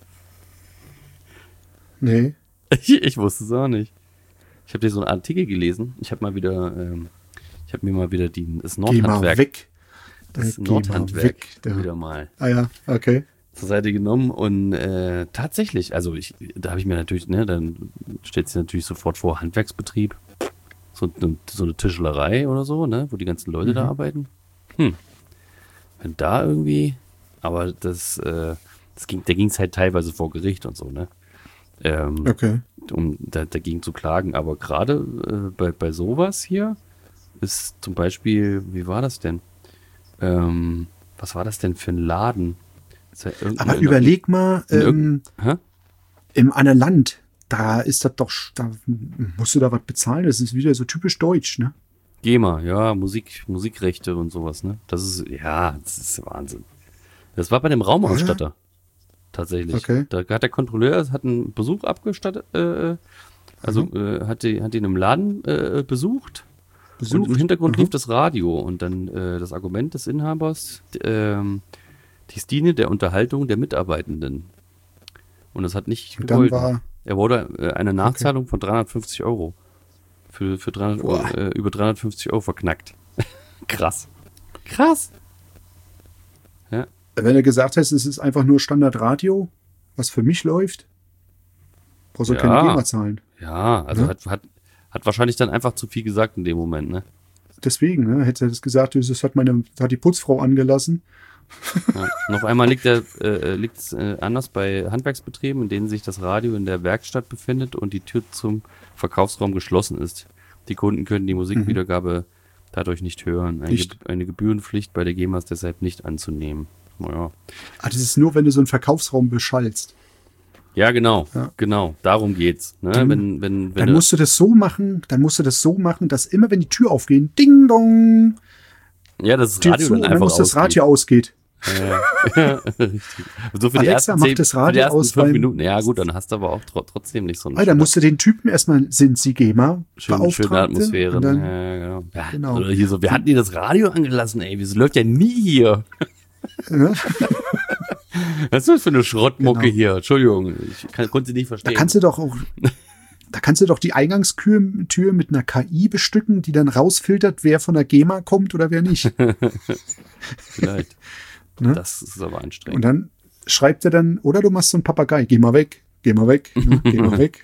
Nee. Ich wusste es auch nicht. Ich habe dir so einen Artikel gelesen. Ich habe mir mal wieder das Nordhandwerk. Weg. Das Geh mal Nordhandwerk weg, wieder mal Ah ja, okay. zur Seite genommen und tatsächlich, also da habe ich mir natürlich, ne, dann stellt sich natürlich sofort vor, Handwerksbetrieb, so eine Tischlerei oder so, ne, wo die ganzen Leute da arbeiten. Wenn da irgendwie, aber da ging es halt teilweise vor Gericht und so, ne. Okay. Um dagegen zu klagen. Aber gerade bei sowas hier ist zum Beispiel, wie war das denn? Was war das denn für ein Laden? Ist ja Aber überleg mal, im anderen Land, da ist das doch, da musst du da was bezahlen. Das ist wieder so typisch deutsch, ne? GEMA, ja, Musikrechte und sowas, ne? Das ist Wahnsinn. Das war bei dem Raumausstatter. Tatsächlich. Okay. Da hat der Kontrolleur einen Besuch abgestattet, hat ihn im Laden besucht. Und im Hintergrund lief das Radio und dann das Argument des Inhabers, die Stine der Unterhaltung der Mitarbeitenden. Und das hat nicht gegolten. Er wurde eine Nachzahlung von 350 Euro für 300 über 350 Euro verknackt. Krass. Ja. Wenn er gesagt hast, es ist einfach nur Standardradio, was für mich läuft, brauchst du keine GEMA zahlen. Ja, also hat wahrscheinlich dann einfach zu viel gesagt in dem Moment, ne? Deswegen, ne, hätte er das gesagt, das hat die Putzfrau angelassen. Ja. Und auf einmal liegt es anders bei Handwerksbetrieben, in denen sich das Radio in der Werkstatt befindet und die Tür zum Verkaufsraum geschlossen ist. Die Kunden können die Musikwiedergabe dadurch nicht hören. Eine Gebührenpflicht bei der GEMA ist deshalb nicht anzunehmen. Naja. Das ist nur, wenn du so einen Verkaufsraum beschallst. Ja, genau. Darum geht's. Ne? Dann musst du das so machen, dass immer, wenn die Tür aufgeht, Ding Dong, Ja, das Tür Radio zu dann und dann einfach muss das Radio ausgeht. Ja, richtig. So für die Alexa, ersten mach 10, das für die Radio ersten aus 5 beim- Minuten. Ja gut, dann hast du aber auch trotzdem nicht so einen Da musst du den Typen erstmal, sind Sie GEMA schöne Beauftragte? Atmosphäre. Und dann, Genau. Ja, Genau. Oder hier so, wir hatten dir das Radio angelassen, ey, wieso läuft ja nie hier? ne? Was ist das für eine Schrottmucke Genau. hier? Entschuldigung, konnte sie nicht Da verstehen. kannst du doch die Eingangstür mit einer KI bestücken, die dann rausfiltert, wer von der GEMA kommt oder wer nicht. Vielleicht. Ne? Das ist aber anstrengend. Und dann schreibt er dann, oder du machst so einen Papagei, geh mal weg, ne? Geh mal weg.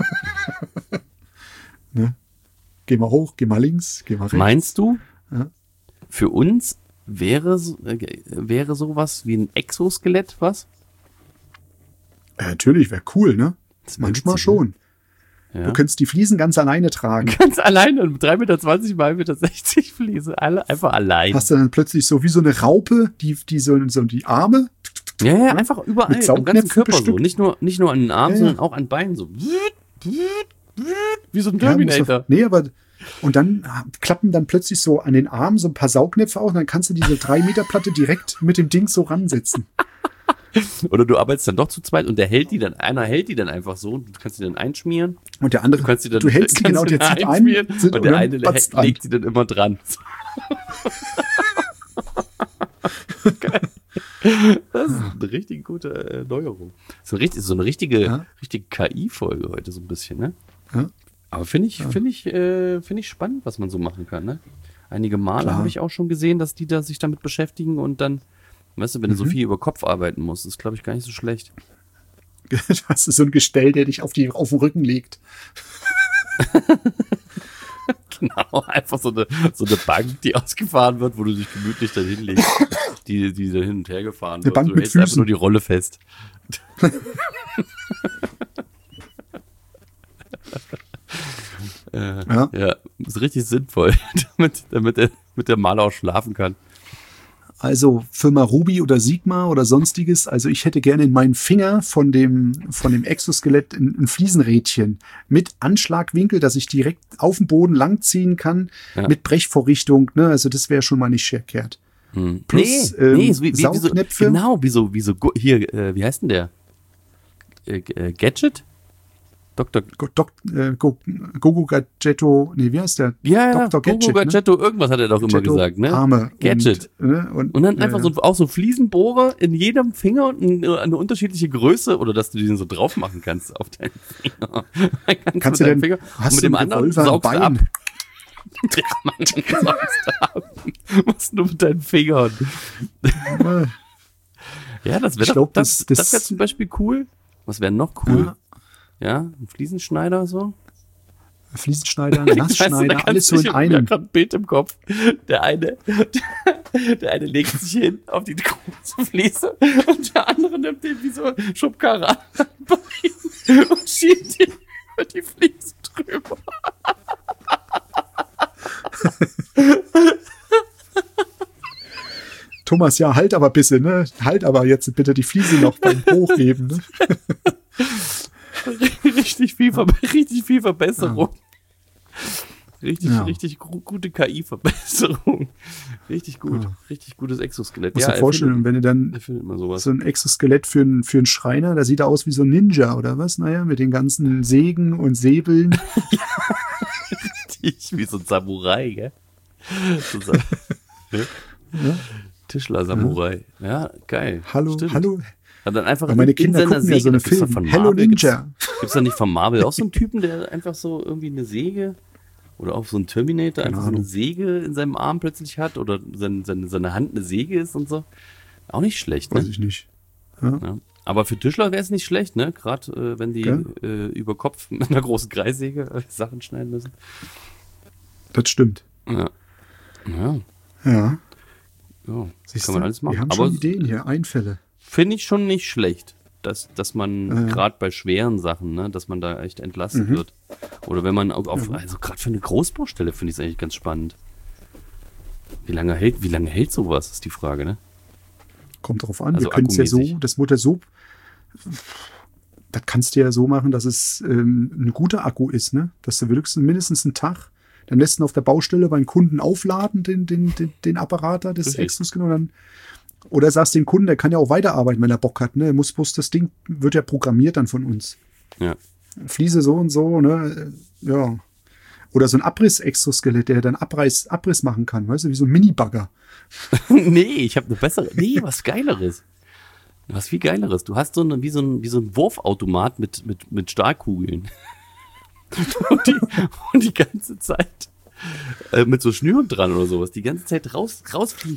Ne? Geh mal hoch, geh mal links, geh mal rechts. Meinst du, Ja. für uns wäre sowas wie ein Exoskelett was? Natürlich, wäre cool, ne? Das wär Manchmal witzig, schon. Ja. Du könntest die Fliesen ganz alleine tragen. Ganz alleine, 3,20 Meter mal 1,60 Meter Fliese, einfach allein. Hast du dann plötzlich so wie so eine Raupe, die so die Arme. Ja, einfach überall, Mit am ganzen Saugnäpfen Körper so. bestückt. Nicht nur an den Armen, Ja, ja. sondern auch an Beinen so. Wie so ein Ja, muss Terminator. doch- nee, aber und dann klappen dann plötzlich so an den Armen so ein paar Saugnäpfe aus und dann kannst du diese 3-Meter-Platte direkt mit dem Ding so ransetzen. Oder du arbeitest dann doch zu zweit und einer hält die dann einfach so und du kannst die dann einschmieren. Und der andere, Du kannst die dann hältst die genau, kannst die der dann zieht einschmieren ein und der dann eine patzt an. legt sie dann immer dran. Geil. Das ist eine richtig gute Neuerung. Das ist so eine richtige KI-Folge heute so ein bisschen, ne? Ja. Aber finde ich spannend, was man so machen kann, ne? Einige Male Klar. habe ich auch schon gesehen, dass die da sich damit beschäftigen und dann, weißt du, wenn du so viel über Kopf arbeiten musst, ist, glaube ich, gar nicht so schlecht. Du hast so ein Gestell, der dich auf den Rücken legt. Genau, einfach so eine Bank, die ausgefahren wird, wo du dich gemütlich da hinlegst, die da hin und her gefahren Eine wird. Bank Du mit hältst einfach Füßen. nur die Rolle fest. Ja. Ja, ist richtig sinnvoll, damit der Maler auch schlafen kann. Also Firma Ruby oder Sigma oder sonstiges. Also ich hätte gerne in meinen Finger von dem Exoskelett ein Fliesenrädchen mit Anschlagwinkel, dass ich direkt auf dem Boden langziehen kann, Ja. mit Brechvorrichtung. Ne? Also das wäre schon mal nicht verkehrt. Plus so Saugnäpfe. genau, wie heißt denn der? Gadget? Dr. Gogo Gadgetto, nee, wie heißt der? Ja, Dr. Gogo Gadget, ne? Gadgetto, irgendwas hat er doch immer Gadgetto gesagt, ne? Arme Gadget. Und Und dann einfach auch so Fliesenbohrer in jedem Finger und eine unterschiedliche Größe oder dass du den so drauf machen kannst auf deinen Finger. Dann Kannst mit du deinem denn, Finger hast und mit du dem einen anderen Revolver am saugst du ab. Bein? Ja, Mann, saugst du ab. Machst du mit deinen Fingern. Ja, das Ich wäre glaub, das das- wäre zum Beispiel cool. Was wäre noch cool? Ja, ein Fliesenschneider so. Fliesenschneider, Weißt du, Nassschneider, da alles so kannst in du- Ich hab einem. grad ein Bild im Kopf. Der eine legt sich hin auf die große Fliese und der andere nimmt den wie so Schubkarre an Bein und schiebt ihn über die Fliese drüber. Thomas, ja, halt aber bisschen, ne? Halt aber jetzt bitte die Fliese noch beim Hochheben, ne? Richtig viel Verbesserung. Richtig gute KI-Verbesserung. Richtig gut. Richtig gutes Exoskelett. Musst dir vorstellen, wenn du dann erfindet man sowas. so ein Exoskelett für einen Schreiner, da sieht er aus wie so ein Ninja oder was? Naja, mit den ganzen Sägen und Säbeln. Richtig, wie so ein Samurai, gell? So Tischler-Samurai. Ja, geil. Hallo, Stimmt. hallo. Hat dann einfach Weil meine in Kinder seiner gucken ja so Säge- eine gibt's da Film. von Hello Marvel- Ninja. Gibt's da nicht von Marvel auch so einen Typen, der einfach so irgendwie eine Säge oder auch so ein Terminator Keine einfach so eine Ahnung. Säge in seinem Arm plötzlich hat oder seine Hand eine Säge ist und so? Auch nicht schlecht, ne? Weiß ich nicht. Ja. Aber für Tischler wäre es nicht schlecht, ne? Gerade wenn die Gell? über Kopf mit einer großen Kreissäge Sachen schneiden müssen. Das stimmt. Ja. Ja. Ja. Ja, Siehst kann man du? alles machen. Wir haben Aber schon Ideen hier, Einfälle. finde ich schon nicht schlecht, dass man gerade bei schweren Sachen, ne, dass man da echt entlastet wird. Oder wenn man also gerade für eine Großbaustelle finde ich es eigentlich ganz spannend. Wie lange hält sowas, ist die Frage, ne? Kommt drauf an. Also Wir können es ja so, akkumäßig. das Mutter so, das kannst du ja so machen, dass es ein guter Akku ist, ne? Dass du wirklich mindestens einen Tag Dann lässt ihn auf der Baustelle beim Kunden aufladen, den Apparat da, das Richtig. Exoskelett. Und dann, oder sagst dem Kunden, der kann ja auch weiterarbeiten, wenn er Bock hat. Ne? Er muss bloß das Ding, wird ja programmiert dann von uns. Ja. Fliese so und so, ne? Ja. Oder so ein Abriss-Exoskelett, der dann Abriss machen kann, weißt du, wie so ein Mini-Bagger. Nee, ich habe eine bessere. Nee, was Geileres. Was viel Geileres. Du hast wie so ein Wurfautomat mit Stahlkugeln. und die ganze Zeit mit so Schnüren dran oder sowas. Die ganze Zeit rausfliegen.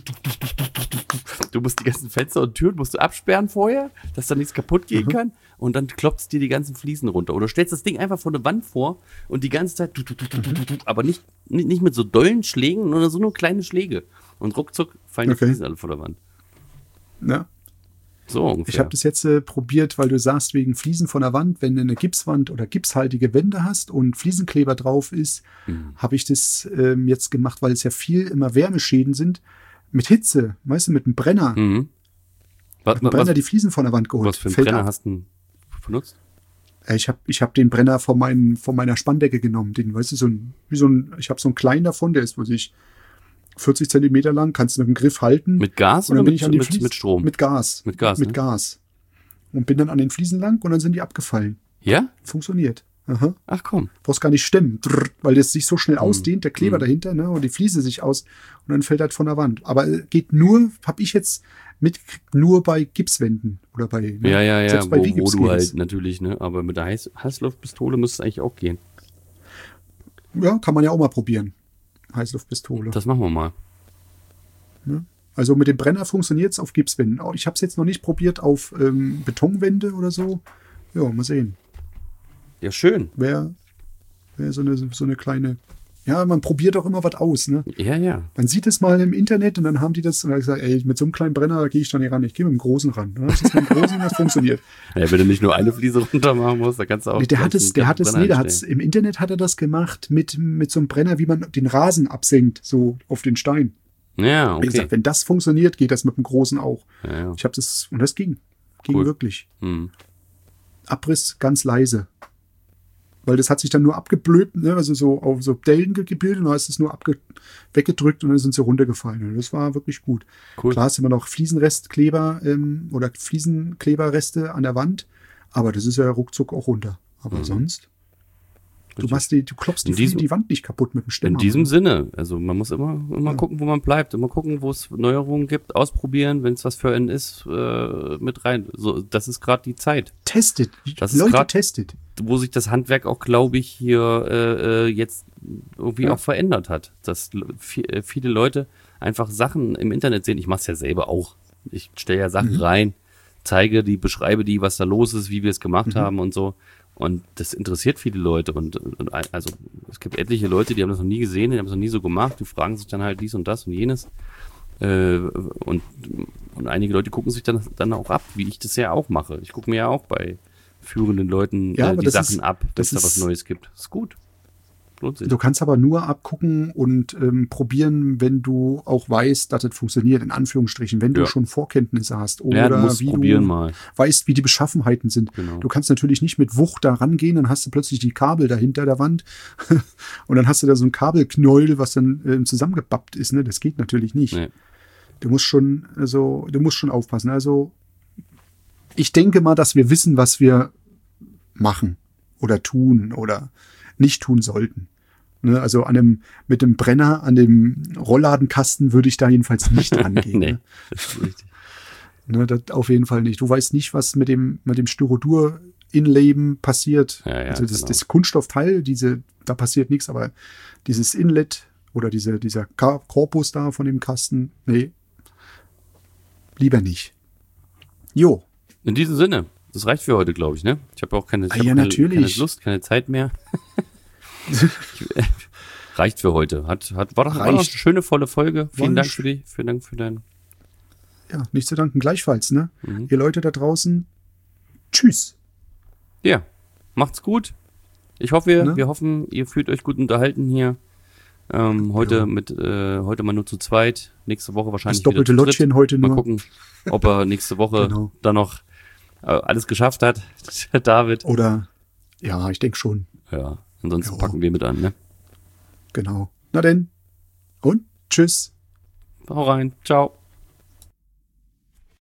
Du musst die ganzen Fenster und Türen musst du absperren vorher, dass da nichts kaputt gehen kann. Und dann klopfst dir die ganzen Fliesen runter. Oder stellst das Ding einfach vor eine Wand vor und die ganze Zeit, aber nicht mit so dollen Schlägen, sondern so nur kleine Schläge. Und ruckzuck fallen die Fliesen alle vor der Wand. Ja. So ungefähr. Ich habe das jetzt probiert, weil du sagst, wegen Fliesen von der Wand, wenn du eine Gipswand oder gipshaltige Wände hast und Fliesenkleber drauf ist, habe ich das jetzt gemacht, weil es ja viel immer Wärmeschäden sind, mit Hitze, weißt du, mit einem Brenner. Mhm. Mit einem Brenner die Fliesen von der Wand geholt. Was für einen Fällt Brenner ab. hast du benutzt? Ich hab den Brenner von meiner Spandecke genommen. Den, weißt du, ich habe so einen kleinen davon, der ist, weiß ich, 40 Zentimeter lang, kannst du mit dem Griff halten. Mit Gas und dann oder bin ich an den mit Strom? Mit Gas. Mit Gas, Mit ne? Gas. Und bin dann an den Fliesen lang und dann sind die abgefallen. Ja? Funktioniert. Aha. Ach komm. Brauchst gar nicht stemmen, weil das sich so schnell ausdehnt, der Kleber dahinter, ne, und die Fliese sich aus und dann fällt halt von der Wand. Aber geht nur, habe ich jetzt mitgekriegt, nur bei Gipswänden oder bei, ne, Ja. selbst bei Wo Wie-Gips du geht halt es. natürlich, ne? Aber mit der Heißluftpistole müsste es eigentlich auch gehen. Ja, kann man ja auch mal probieren. Heißluftpistole. Das machen wir mal. Also mit dem Brenner funktioniert es auf Gipswänden. Ich habe es jetzt noch nicht probiert auf Betonwände oder so. Ja, mal sehen. Ja, schön. Wäre so eine kleine. Ja, man probiert auch immer was aus, ne? Ja. Man sieht es mal im Internet und dann haben die das und dann gesagt, ey, mit so einem kleinen Brenner gehe ich da nicht ran. Ich gehe mit dem großen ran. Dann hast du es mit dem großen, das funktioniert. Ja, wenn du nicht nur eine Fliese runter machen musst, dann kannst du auch. Im Internet hat er das gemacht mit so einem Brenner, wie man den Rasen absenkt, so auf den Stein. Ja, Wie okay. gesagt, wenn das funktioniert, geht das mit dem großen auch. Ja. Ich habe das, und das ging. Ging Cool. wirklich. Hm. Abriss ganz leise. Weil das hat sich dann nur abgeblöbt, ne? Also so auf so Dellen gebildet und dann ist es nur weggedrückt und dann sind sie runtergefallen. Und das war wirklich gut. Cool. Klar ist immer noch Fliesenrestkleber oder Fliesenkleberreste an der Wand, aber das ist ja ruckzuck auch runter. Aber sonst, du klopfst die Wand nicht kaputt mit dem Stämmer. In diesem Sinne, also man muss immer gucken, wo man bleibt, immer gucken, wo es Neuerungen gibt, ausprobieren, wenn es was für einen ist, mit rein. So, das ist gerade die Zeit, Testet. Das ist Leute, grad- testet. wo sich das Handwerk auch, glaube ich, hier jetzt irgendwie auch verändert hat. Dass viele Leute einfach Sachen im Internet sehen. Ich mache es ja selber auch. Ich stelle ja Sachen rein, beschreibe die, was da los ist, wie wir es gemacht haben und so. Und das interessiert viele Leute. Und also es gibt etliche Leute, die haben das noch nie gesehen, die haben das noch nie so gemacht. Die fragen sich dann halt dies und das und jenes. Und einige Leute gucken sich dann auch ab, wie ich das ja auch mache. Ich gucke mir ja auch bei führenden Leuten Ja, aber die das Sachen ist- ab, das dass da was ist- Neues gibt. Ist gut. Lohnt sich. Du kannst aber nur abgucken und probieren, wenn du auch weißt, dass es funktioniert, in Anführungsstrichen, wenn du Ja. schon Vorkenntnisse hast oder Ja, du musst wie probieren du mal. weißt, wie die Beschaffenheiten sind. Genau. Du kannst natürlich nicht mit Wucht da rangehen, dann hast du plötzlich die Kabel dahinter der Wand und dann hast du da so ein Kabelknäuel, was dann zusammengebappt ist. Ne? Das geht natürlich nicht. Nee. Du musst schon aufpassen. Also ich denke mal, dass wir wissen, was wir machen oder tun oder nicht tun sollten. Ne, also mit dem Brenner an dem Rollladenkasten würde ich da jedenfalls nicht rangehen. Nee, Ne? das ist richtig. Ne, das auf jeden Fall nicht. Du weißt nicht, was mit dem Styrodur-Inleben passiert. Ja, also genau. das Kunststoffteil, da passiert nichts, aber dieses Inlet oder dieser Korpus da von dem Kasten, nee, lieber nicht. Jo. In diesem Sinne, das reicht für heute, glaube ich, ne? Ich habe auch keine natürlich. keine Lust, keine Zeit mehr. Reicht für heute. War doch eine schöne, volle Folge. Vielen Dank für dich. Vielen Dank für dein. Ja, nicht zu danken. Gleichfalls, ne? Ihr Leute da draußen, tschüss. Ja, macht's gut. Ich hoffe, Ne? wir hoffen, ihr fühlt euch gut unterhalten hier. Heute mal nur zu zweit. Nächste Woche wahrscheinlich Das doppelte wieder zu dritt. Lottchen heute Mal nur. gucken, ob er nächste Woche Genau. dann noch alles geschafft hat. David. Oder, ja, ich denke schon. Ja, ansonsten Jo. packen wir mit an, ne? Genau. Na denn. Und tschüss. Hau rein. Ciao.